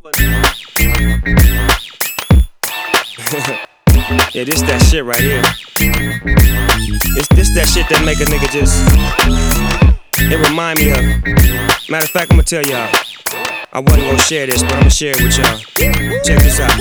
Yeah, this that shit right here. This that shit that make a nigga just. It remind me of. Matter of fact, I'ma tell y'all. I wasn't gonna share this, but I'ma share it with y'all. Check this out.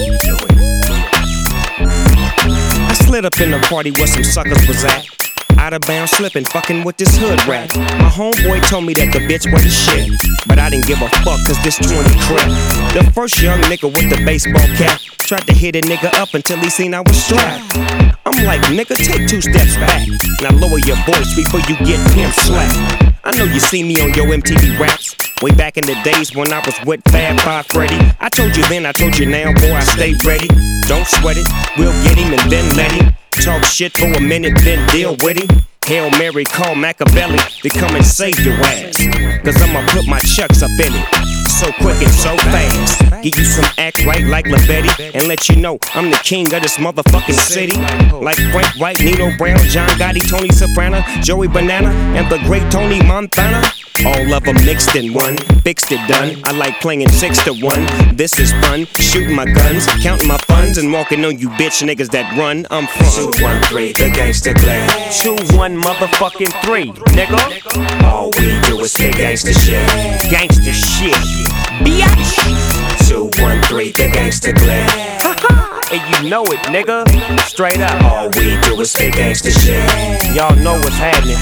I slid up in the party where some suckers was at. Out of bounds, slipping, fucking with this hood rat. My homeboy told me that the bitch was the shit, but I didn't give a fuck cause this 20 crap. The first young nigga with the baseball cap tried to hit a nigga up until he seen I was strapped. I'm like, nigga, take 2 steps back. Now lower your voice before you get pimp slapped. I know you see me on your MTV raps. Way back in the days when I was with Fab Five Freddy. I told you then, I told you now, boy, I stay ready. Don't sweat it, we'll get him and then let him talk shit for a minute, then deal with him. Hail Mary, call Machiavelli to come and save your ass. Cause I'ma put my chucks up in it, so quick and so fast. Give you some act right like LaBetty, and let you know I'm the king of this motherfucking city. Like Frank White, Nino Brown, John Gotti, Tony Soprano, Joey Banana, and the great Tony Montana. All of them mixed in one, fixed it done. I like playing 6 to 1. This is fun, shooting my guns, counting my funds, and walking on you bitch niggas that run. I'm from 213, the gangsta clan. 2-1 motherfucking 3, nigga. All we do is say gangsta shit. Gangsta shit, bitch. 213, the gangsta clan. And you know it, nigga. Straight up. All we do is say gangsta shit. Y'all know what's happening.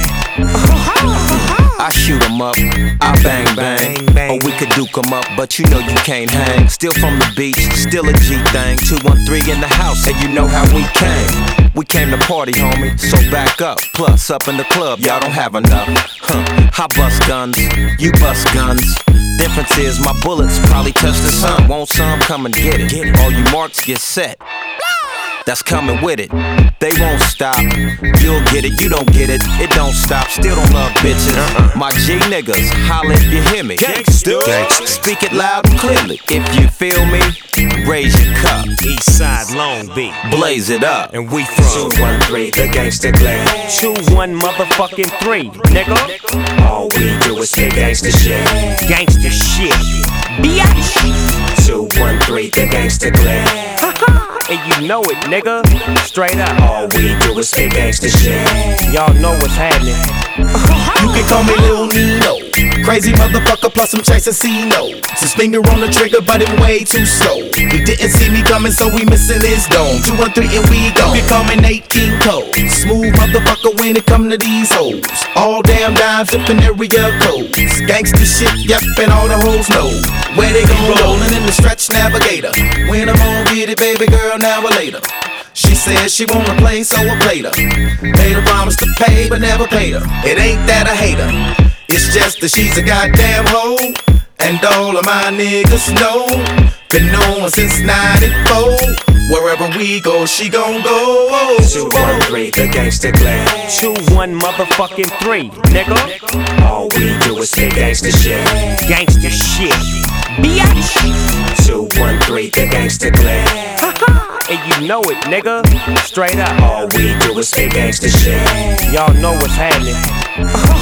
I shoot 'em up, I bang bang. Or we could duke 'em up, but you know you can't hang. Still from the beach, still a G thing. 213 in the house, and you know how we came. We came to party, homie, so back up. Plus, up in the club, y'all don't have enough. I bust guns, you bust guns. Difference is my bullets probably touch the sun. Want some? Come and get it. All you marks get set. That's coming with it. They won't stop. You'll get it, you don't get it. It don't stop. Still don't love bitches. My G niggas, holla if you hear me. Gangsta. Speak it loud and clearly. If you feel me, raise your cup. Eastside Long Beach, blaze it up. and we from 213, the gangsta clan. 2-1 motherfucking 3, nigga. All we do is say gangsta shit. Gangsta shit, bitch. 213, the gangsta clan. And you know it, nigga. Straight up. All we do is say gangsta shit. Y'all know what's happening. You can call me Lil Nino. Crazy motherfucker plus I'm chasing C-No. His finger on the trigger but it way too slow. He didn't see me coming so we missing his dome. 213 and we go. You can call me Nate King Cole. Smooth motherfucker when it come to these hoes. All damn dimes zipping area codes. Gangsta shit, yep, and all the hoes know where they gon' rollin' in the stretch navigator. When I'm gon' get it, baby girl, now or later. She said she wanna play, so I played her. Made her promise to pay, but never paid her. It ain't that I hate her, it's just that she's a goddamn hoe. And all of my niggas know. Been knowing since 94. Wherever we go, she gon' go. 213, the gangsta clan. 2-1 motherfucking 3, nigga. All we do is say gangsta shit. Gangsta shit, bitch. 213, the gangsta clan. And you know it, nigga. Straight up. All we do is say gangsta shit. Y'all know what's happening.